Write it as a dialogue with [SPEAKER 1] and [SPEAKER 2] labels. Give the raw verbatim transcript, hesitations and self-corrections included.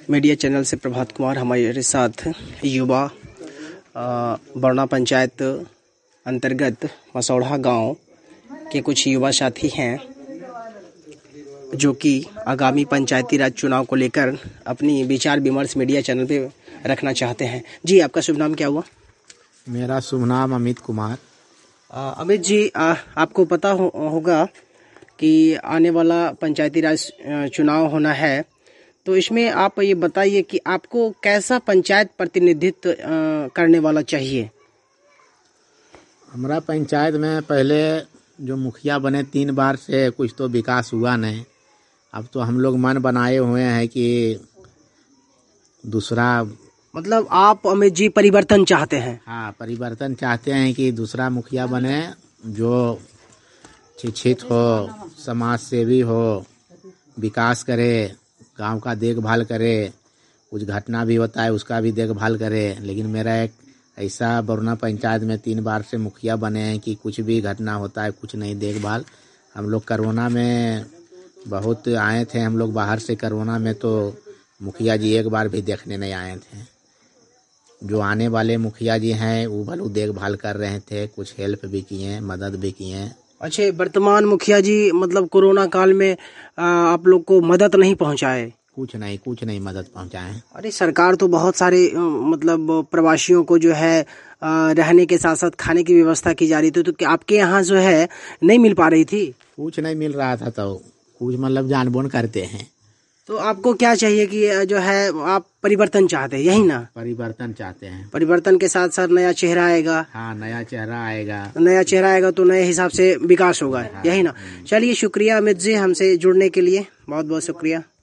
[SPEAKER 1] Media channel से प्रभात कुमार। हमारे साथ युवा बरना पंचायत अंतर्गत मसौढ़ा गांव के कुछ युवा साथी हैं जो कि आगामी पंचायती राज चुनाव को लेकर अपनी विचार विमर्श मीडिया चैनल पे रखना चाहते हैं। जी, आपका शुभ नाम क्या हुआ?
[SPEAKER 2] मेरा शुभ नाम अमित कुमार।
[SPEAKER 1] आ, अमित जी, आ, आपको पता हो, होगा कि आने वाला पंचायती राज चुनाव होना है, तो इसमें आप ये बताइए कि आपको कैसा पंचायत प्रतिनिधित्व करने वाला चाहिए?
[SPEAKER 2] हमारा पंचायत में पहले जो मुखिया बने तीन बार से कुछ तो विकास हुआ नहीं। अब तो हम लोग मन बनाए हुए हैं कि दूसरा,
[SPEAKER 1] मतलब आप अमित जी परिवर्तन चाहते हैं?
[SPEAKER 2] हाँ, परिवर्तन चाहते हैं कि दूसरा मुखिया बने जो शिक्षित हो, समाज सेवी हो, विकास करे, गांव का देखभाल करे, कुछ घटना भी होता है उसका भी देखभाल करे। लेकिन मेरा एक ऐसा बरना पंचायत में तीन बार से मुखिया बने हैं कि कुछ भी घटना होता है कुछ नहीं देखभाल। हम लोग कोरोना में बहुत आए थे, हम लोग बाहर से कोरोना में, तो मुखिया जी एक बार भी देखने नहीं आए थे। जो आने वाले मुखिया जी हैं वो भले देखभाल कर रहे थे, कुछ हेल्प भी किए, मदद भी किए।
[SPEAKER 1] अच्छा, वर्तमान मुखिया जी मतलब कोरोना काल में आप लोग को मदद नहीं पहुंचाए?
[SPEAKER 2] कुछ नहीं कुछ नहीं मदद पहुंचाए।
[SPEAKER 1] अरे सरकार तो बहुत सारे मतलब प्रवासियों को जो है रहने के साथ साथ खाने की व्यवस्था की जा रही थी, तो क्या आपके यहाँ जो है नहीं मिल पा रही थी?
[SPEAKER 2] कुछ नहीं मिल रहा था, तो कुछ मतलब जानबूझ करते हैं।
[SPEAKER 1] तो आपको क्या चाहिए कि जो है आप परिवर्तन चाहते हैं, यही ना?
[SPEAKER 2] परिवर्तन चाहते हैं।
[SPEAKER 1] परिवर्तन के साथ साथ नया चेहरा आएगा।
[SPEAKER 2] हाँ, नया चेहरा आएगा।
[SPEAKER 1] नया चेहरा आएगा तो नए हिसाब से विकास होगा। हाँ, यही ना? चलिए, शुक्रिया अमित जी हमसे जुड़ने के लिए, बहुत बहुत शुक्रिया।